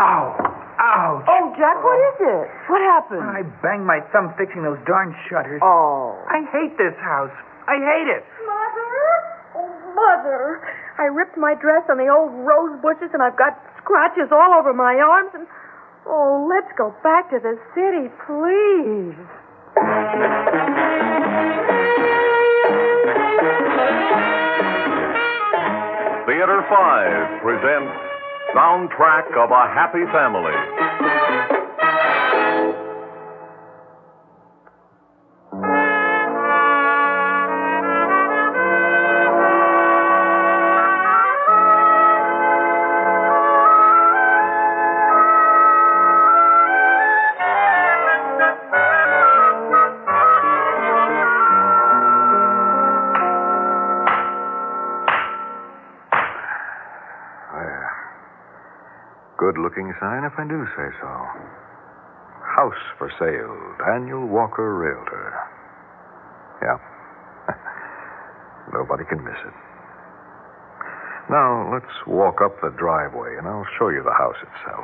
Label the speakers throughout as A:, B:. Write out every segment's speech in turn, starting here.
A: Ow! Ouch!
B: Oh, Jack, what is it? What happened?
A: I banged my thumb fixing those darn shutters.
B: Oh.
A: I hate this house. I hate it.
C: Mother? Oh, Mother. I ripped my dress on the old rose bushes, and I've got scratches all over my arms, and... Oh, let's go back to the city, please.
D: Theater 5 presents Soundtrack of a Happy Family. Good-looking sign, if I do say so. House for sale, Daniel Walker, Realtor. Yeah. Nobody can miss it. Now, let's walk up the driveway, and I'll show you the house itself.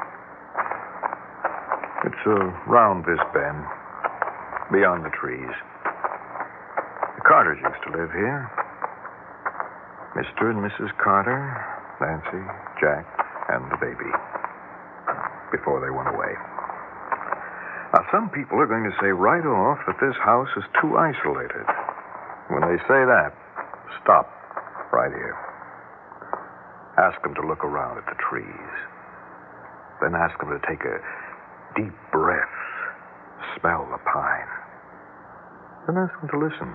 D: It's around this bend, beyond the trees. The Carters used to live here. Mr. and Mrs. Carter, Nancy, Jack, and the baby, before they went away. Now, some people are going to say right off that this house is too isolated. When they say that, stop right here. Ask them to look around at the trees. Then ask them to take a deep breath, smell the pine. Then ask them to listen.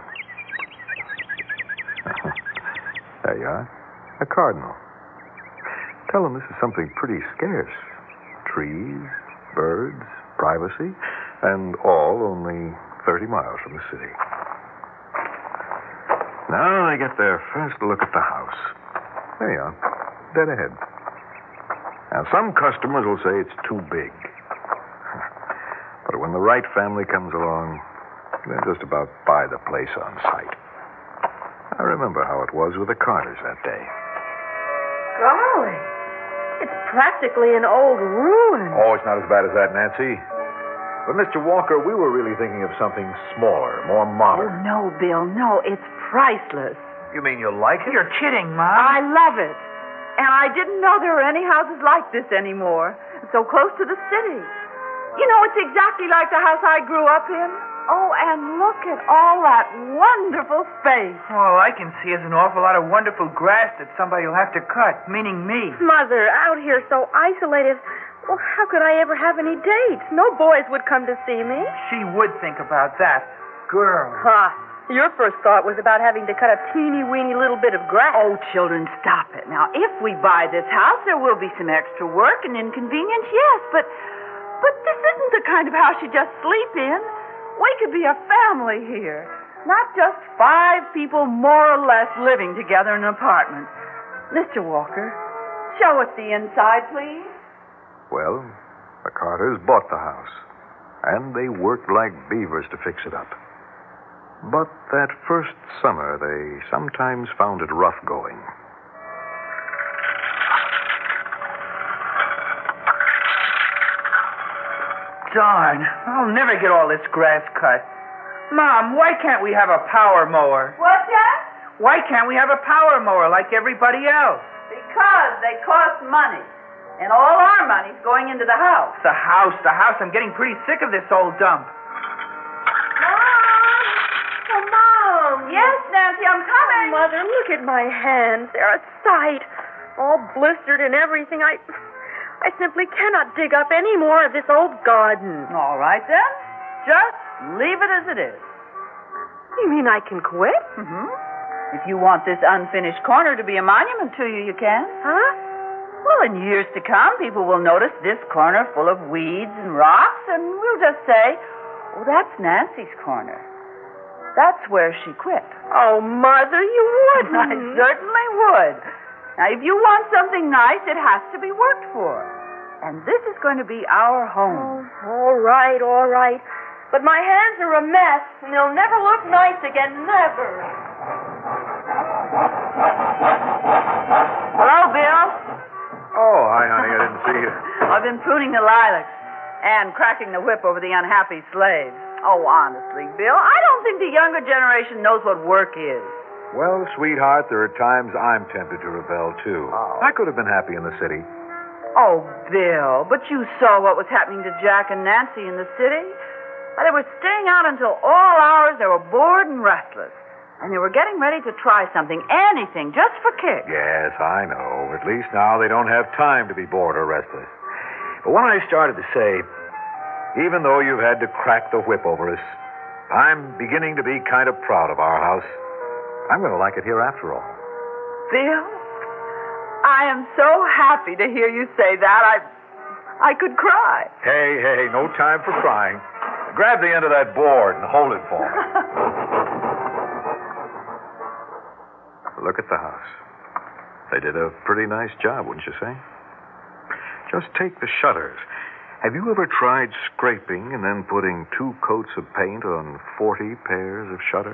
D: There you are, a cardinal. Tell them this is something pretty scarce. Trees, birds, privacy, and all only 30 miles from the city. Now they get their first look at the house. There you are, dead ahead. Now, some customers will say it's too big. But when the right family comes along, they'll just about buy the place on sight. I remember how it was with the Carters that day.
C: Golly. It's practically an old ruin.
E: Oh, it's not as bad as that, Nancy. But, Mr. Walker, we were really thinking of something smaller, more
B: Oh,
E: modern.
B: no, Bill, no. It's priceless.
E: You mean you like it?
A: You're kidding, Mom.
B: I love it. And I didn't know there were any houses like this anymore. So close to the city. You know, it's exactly like the house I grew up in. Oh, and look at all that wonderful space.
A: All I can see is an awful lot of wonderful grass that somebody will have to cut, meaning me.
C: Mother, out here so isolated. Well, how could I ever have any dates? No boys would come to see me.
A: She would think about that. Girl.
C: Ha! Your first thought was about having to cut a teeny-weeny little bit of grass.
B: Oh, children, stop it. Now, if we buy this house, there will be some extra work and inconvenience, yes, but this isn't the kind of house you just sleep in. We could be a family here. Not just 5 people more or less living together in an apartment. Mr. Walker, show us the inside, please.
D: Well, the Carters bought the house, and they worked like beavers to fix it up. But that first summer, they sometimes found it rough going.
A: Darn. I'll never get all this grass cut. Mom, why can't we have a power mower?
B: What's that?
A: Why can't we have a power mower like everybody else?
B: Because they cost money. And all our money's going into the house.
A: The house. I'm getting pretty sick of this old dump.
C: Mom! Oh, Mom!
B: Yes, Nancy, I'm coming.
C: Mother, look at my hands. They're a sight. All blistered and everything. I simply cannot dig up any more of this old garden.
B: All right, then. Just leave it as it is.
C: You mean I can quit?
B: Mm-hmm. If you want this unfinished corner to be a monument to you, you can.
C: Huh?
B: Well, in years to come, people will notice this corner full of weeds and rocks, and we'll just say, oh, that's Nancy's corner. That's where she quit.
C: Oh, Mother, you wouldn't.
B: I certainly would. Now, if you want something nice, it has to be worked for. And this is going to be our home.
C: Oh, all right. But my hands are a mess, and they'll never look nice again, never.
B: Hello, Bill.
E: Oh, hi, honey. I didn't see you.
B: I've been pruning the lilacs and cracking the whip over the unhappy slaves. Oh, honestly, Bill, I don't think the younger generation knows what work is.
E: Well, sweetheart, there are times I'm tempted to rebel, too.
B: Oh.
E: I could have been happy in the city.
B: Oh, Bill, but you saw what was happening to Jack and Nancy in the city. They were staying out until all hours. They were bored and restless. And they were getting ready to try something, anything, just for kicks.
E: Yes, I know. At least now they don't have time to be bored or restless. But when I started to say, even though you've had to crack the whip over us, I'm beginning to be kind of proud of our house. I'm going to like it here after all.
B: Bill, I am so happy to hear you say that. I could cry.
E: Hey, no time for crying. Grab the end of that board and hold it for me.
D: Look at the house. They did a pretty nice job, wouldn't you say? Just take the shutters. Have you ever tried scraping and then putting 2 coats of paint on 40 pairs of shutters?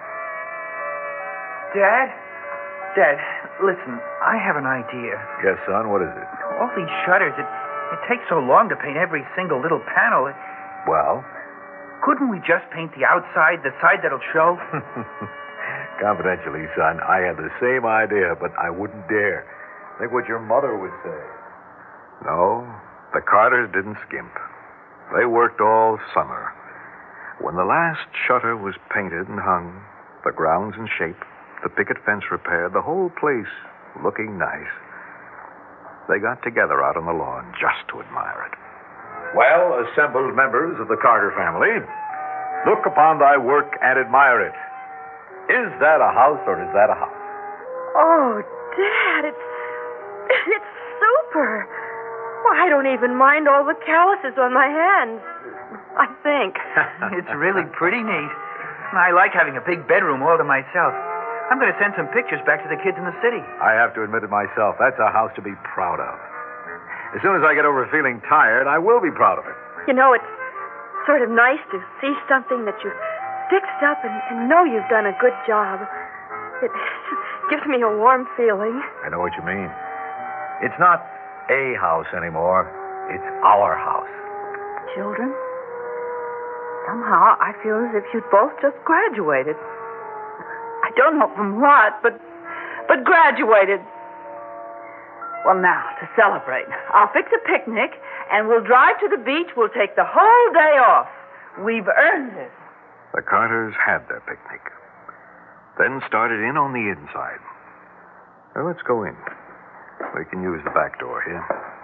A: Dad, listen, I have an idea.
E: Yes, son, what is it?
A: All these shutters, it takes so long to paint every single little panel.
E: Well?
A: Couldn't we just paint the outside, the side that'll show?
E: Confidentially, son, I had the same idea, but I wouldn't dare. Think what your mother would say.
D: No, the Carters didn't skimp. They worked all summer. When the last shutter was painted and hung, the grounds in shape, the picket fence repaired, the whole place looking nice, they got together out on the lawn just to admire it.
E: Well, assembled members of the Carter family, look upon thy work and admire it. Is that a house or is that a house?
C: Oh, Dad, it's super. Well, I don't even mind all the calluses on my hands. I think.
A: It's really pretty neat. I like having a big bedroom all to myself. I'm going to send some pictures back to the kids in the city.
E: I have to admit it myself. That's a house to be proud of. As soon as I get over feeling tired, I will be proud of it.
C: You know, it's sort of nice to see something that you've fixed up and know you've done a good job. It gives me a warm feeling.
E: I know what you mean. It's not a house anymore. It's our house.
B: Children, somehow I feel as if you'd both just graduated. I don't know from what, but graduated. Well, now, to celebrate, I'll fix a picnic, and we'll drive to the beach. We'll take the whole day off. We've earned it.
D: The Carters had their picnic, then started in on the inside. Well, let's go in. We can use the back door here.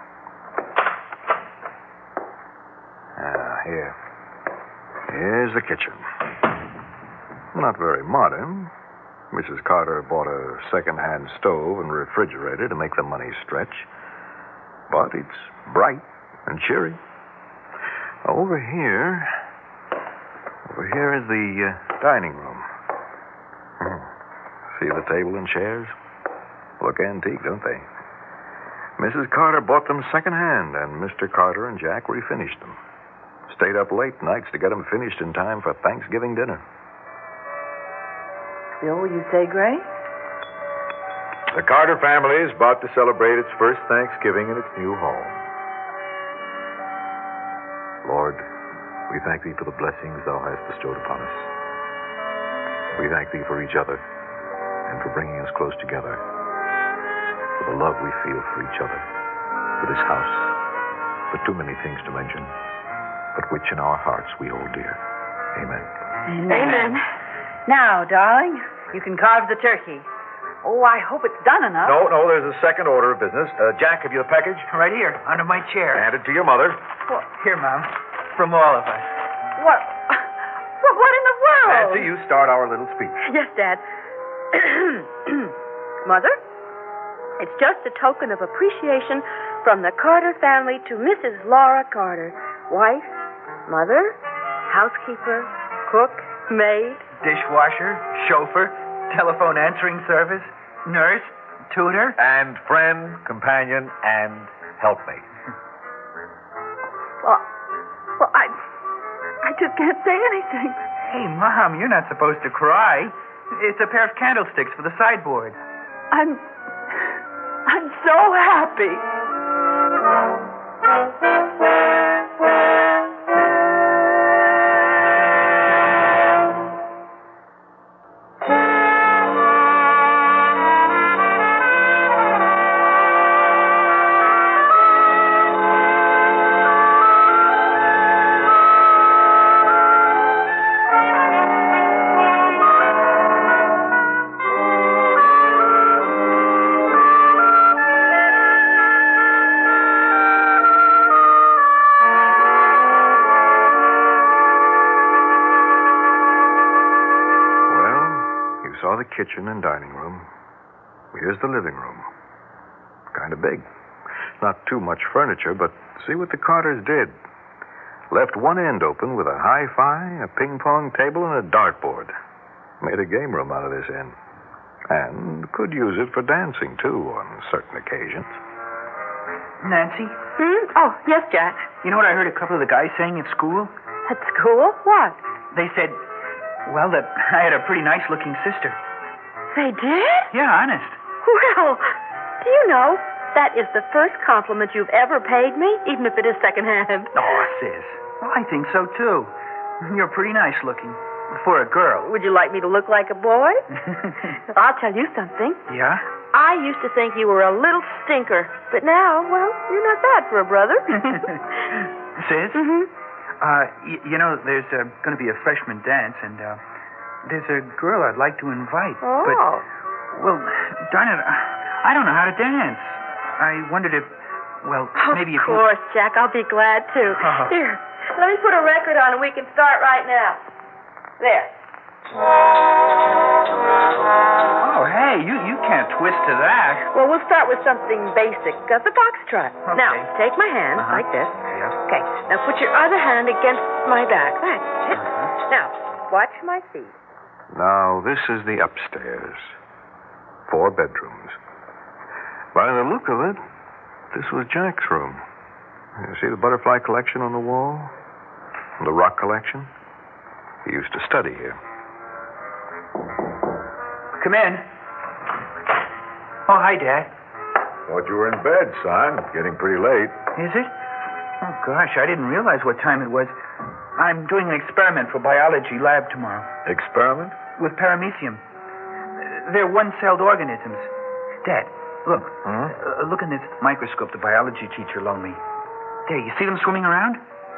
D: Here's the kitchen. Not very modern. Mrs. Carter bought a second-hand stove and refrigerator to make the money stretch. But it's bright and cheery. Over here is the dining room. See the table and chairs? Look antique, don't they? Mrs. Carter bought them second-hand, and Mr. Carter and Jack refinished them. Stayed up late nights to get them finished in time for Thanksgiving dinner.
B: Bill, will you say grace?
E: The Carter family is about to celebrate its first Thanksgiving in its new home. Lord, we thank thee for the blessings thou hast bestowed upon us. We thank thee for each other and for bringing us close together, for the love we feel for each other, for this house, for too many things to mention, but which in our hearts we hold dear. Amen.
B: Amen. Now, darling, you can carve the turkey. Oh, I hope it's done enough.
E: No, there's a second order of business. Jack, have you the package?
A: Right here, under my chair.
E: Hand it to your mother.
A: Here, Mom. From all of us.
B: What in the world?
E: Nancy, you start our little speech.
C: Yes, Dad. Mother, it's just a token of appreciation from the Carter family to Mrs. Laura Carter, wife, mother, housekeeper, cook, maid,
A: Dishwasher, chauffeur, telephone answering service, nurse, tutor.
E: And friend, companion, and helpmate.
B: Well, I just can't say anything.
A: Hey, Mom, you're not supposed to cry. It's a pair of candlesticks for the sideboard.
B: I'm so happy.
D: kitchen and dining room. Here's the living room. Kind of big. Not too much furniture, but see what the Carters did. Left one end open with a hi-fi, a ping-pong table, and a dartboard. Made a game room out of this end. And could use it for dancing, too, on certain occasions.
A: Nancy,
C: Oh, yes, Jack.
A: you know what I heard a couple of the guys saying at school?
C: At school? What?
A: They said, well, that I had a pretty nice-looking sister.
C: They did?
A: Yeah, honest.
C: Well, do you know, that is the first compliment you've ever paid me, even if it is secondhand.
A: Oh, sis. Well, I think so, too. You're pretty nice-looking. For a girl.
C: Would you like me to look like a boy? I'll tell you something.
A: Yeah?
C: I used to think you were a little stinker, but now, well, you're not bad for a brother.
A: Sis?
C: Mm-hmm.
A: You know, there's going to be a freshman dance, and there's a girl I'd like to invite.
C: Oh.
A: But, well, darn it, I don't know how to dance. I wondered if, well, maybe if
C: Of course, Jack, I'll be glad to.
A: Uh-huh.
C: Here, let me put a record on and we can start right now. There.
A: Oh, hey, you can't twist to that.
C: Well, we'll start with something basic, the foxtrot.
A: Okay.
C: Now, take my hand like this.
A: Yeah.
C: Okay, now put your other hand against my back. That's it. Now, watch my feet.
D: Now, this is the upstairs. 4 bedrooms. By the look of it, this was Jack's room. You see the butterfly collection on the wall? The rock collection? He used to study here.
A: Come in. Oh, hi, Dad.
E: Thought you were in bed, son. Getting pretty late.
A: Is it? Oh, gosh, I didn't realize what time it was. I'm doing an experiment for biology lab tomorrow.
E: Experiment?
A: With paramecium. They're one-celled organisms. Dad, look. Look in this microscope the biology teacher loaned me. There, you see them swimming around?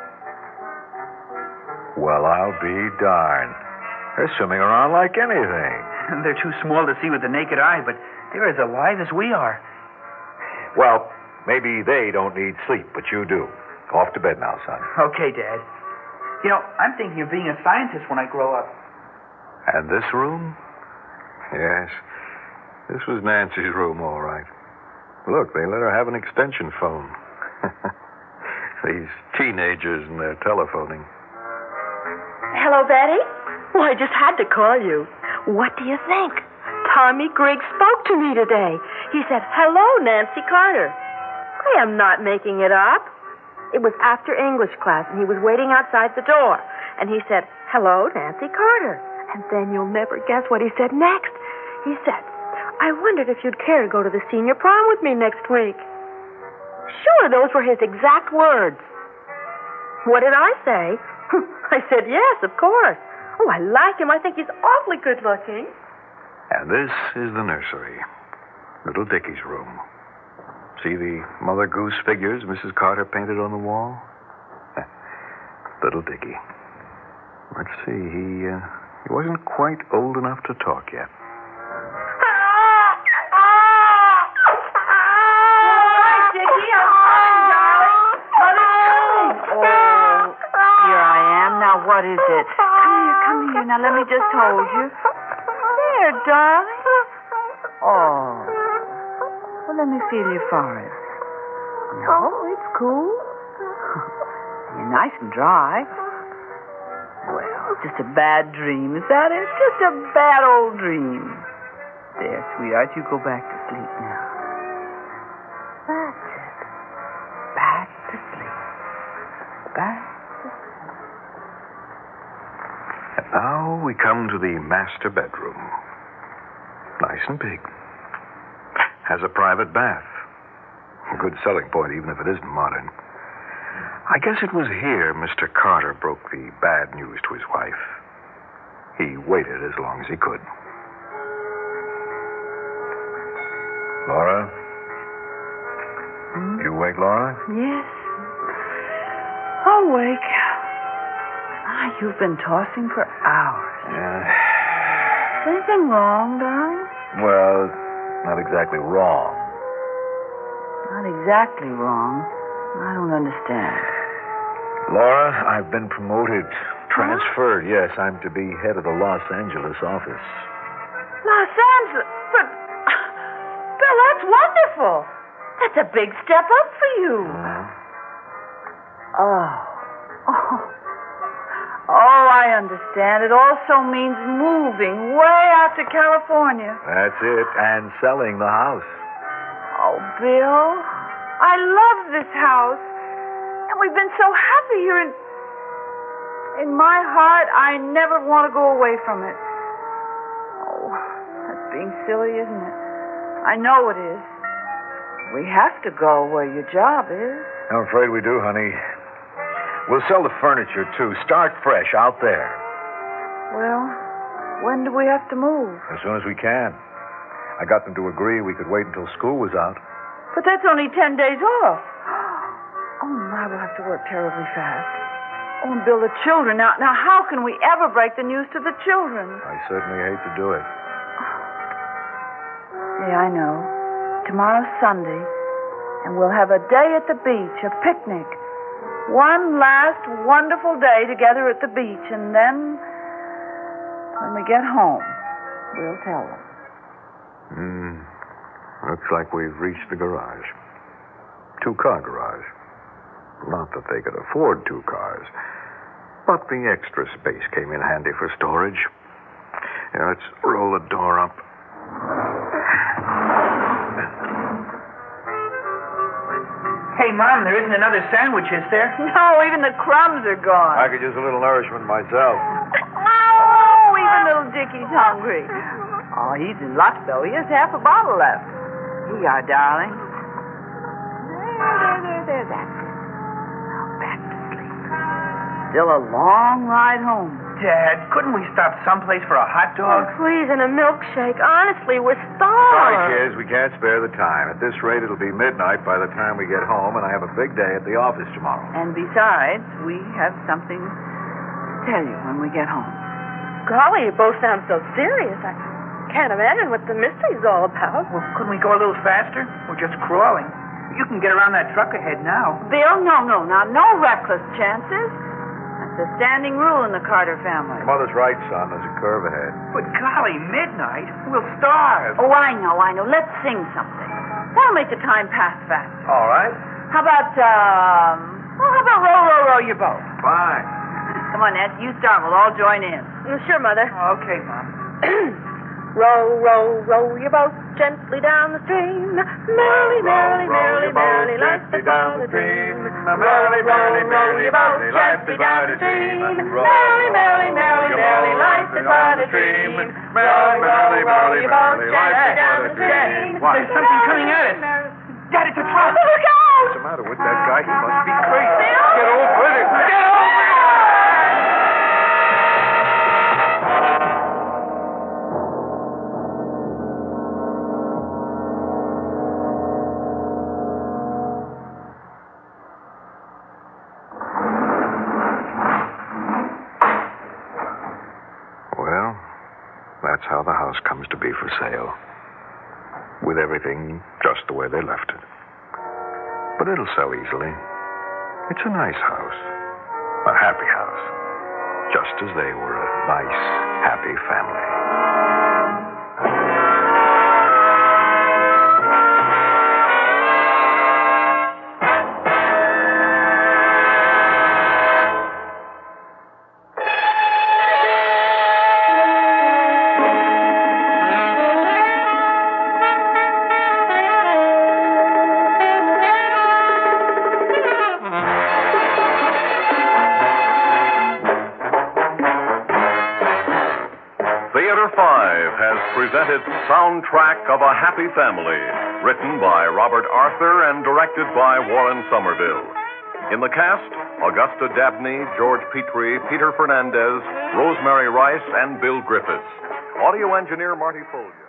E: Well, I'll be darned. They're swimming around like anything.
A: They're too small to see with the naked eye, but they're as alive as we are.
E: Well, maybe they don't need sleep, but you do. Off to bed now, son.
A: Okay, Dad. You know, I'm thinking of being a scientist when I grow up.
D: And this room? Yes. This was Nancy's room, all right. Look, they let her have an extension phone. These teenagers and their telephoning.
C: Hello, Betty? Well, I just had to call you. What do you think? Tommy Griggs spoke to me today. He said, hello, Nancy Carter. I am not making it up. It was after English class, and he was waiting outside the door. And he said, hello, Nancy Carter. And then you'll never guess what he said next. He said, I wondered if you'd care to go to the senior prom with me next week. Sure, those were his exact words. What did I say? I said, yes, of course. Oh, I like him. I think he's awfully good looking.
D: And this is the nursery. Little Dickie's room. See the Mother Goose figures Mrs. Carter painted on the wall? Little Dickie. Let's see, he wasn't quite old enough to talk yet.
B: Dickie, I'm fine, darling. Mother's coming. Oh, here I am. Now, what is it? Come here. Now, let me just hold you. There, darling. Oh. Well, let me feel your forehead. No, it's cool. You're nice and dry. Well, just a bad dream, is that it? Just a bad old dream. There, sweetheart, you go back to sleep now. That's it. Back to sleep. Back to sleep.
D: And now we come to the master bedroom. Nice and big. Has a private bath. A good selling point, even if it isn't modern. I guess it was here Mr. Carter broke the bad news to his wife. He waited as long as he could.
E: Laura? You awake, Laura?
B: Yes. Awake. You've been tossing for hours. Is anything wrong, darling?
E: Well, not exactly wrong.
B: Not exactly wrong. I don't understand.
E: Laura, I've been promoted. Transferred, yes. I'm to be head of the Los Angeles office.
B: Los Sam's... But... Bill, that's wonderful. That's a big step up for you. Oh, I understand. It also means moving way out to California.
E: That's it, and selling the house.
B: Oh, Bill, I love this house. And we've been so happy here. In my heart, I never want to go away from it. Oh, that's being silly, isn't it? I know it is. We have to go where your job is.
E: I'm afraid we do, honey. We'll sell the furniture, too. Start fresh out there.
B: Well, when do we have to move?
E: As soon as we can. I got them to agree we could wait until school was out.
B: But that's only 10 days off. Oh, my, we'll have to work terribly fast. Oh, and Bill, the children. Now, how can we ever break the news to the children?
E: I certainly hate to do it.
B: Yeah, I know. Tomorrow's Sunday, and we'll have a day at the beach, a picnic. One last wonderful day together at the beach, and then, when we get home, we'll tell them.
D: Looks like we've reached the garage. 2-car garage. Not that they could afford 2 cars, but the extra space came in handy for storage. Now, let's roll the door up.
A: Hey, Mom, there isn't another sandwich, is there?
B: No, even the crumbs are gone.
E: I could use a little nourishment myself.
B: Oh, even little Dickie's hungry. Oh, he's in luck, though. He has half a bottle left. Here you are, darling. There, that's it. Now back to sleep. Still a long ride home.
A: Dad, couldn't we stop someplace for a hot
C: Oh,
A: dog?
C: please, and a milkshake. Honestly, we're
E: Sorry,
C: starved.
E: kids, we can't spare the time. At this rate, it'll be midnight by the time we get home, and I have a big day at the office tomorrow.
B: And besides, we have something to tell you when we get home.
C: Golly, you both sound so serious. I can't imagine what the mystery's all about.
A: Well, couldn't we go a little faster? We're just crawling. You can get around that truck ahead now.
B: Bill, no. Now, no reckless chances. That's a standing rule in the Carter family.
E: Your mother's right, son. There's a curve ahead.
A: But golly, midnight. We'll starve.
B: Oh, I know. Let's sing something. That'll make the time pass fast.
E: All right.
B: How about row your boat?
E: Fine.
B: Come on, Ned. You start. We'll all join in.
C: Sure, Mother.
A: Okay, Mom.
C: Row, row, row your boat gently down the stream. Merrily, merrily, merrily, merrily, lightly down the stream. Merrily, merrily, merrily, your boat gently down the stream. Merrily, merrily, merrily, merrily, lightly by the stream. Merrily, merrily, merrily, your boat gently down the stream.
A: Why, there's something coming at us. Dad, it's a truck.
B: Look out!
E: What's the matter with that guy? He must be crazy. Get over it.
A: Get over it!
D: Well, that's how the house comes to be for sale. With everything just the way they left it. But it'll sell easily. It's a nice house. A happy house. Just as they were a nice, happy family.
F: Theater 5 has presented Soundtrack of a Happy Family, written by Robert Arthur and directed by Warren Somerville. In the cast, Augusta Dabney, George Petrie, Peter Fernandez, Rosemary Rice, and Bill Griffiths. Audio engineer Marty Folger.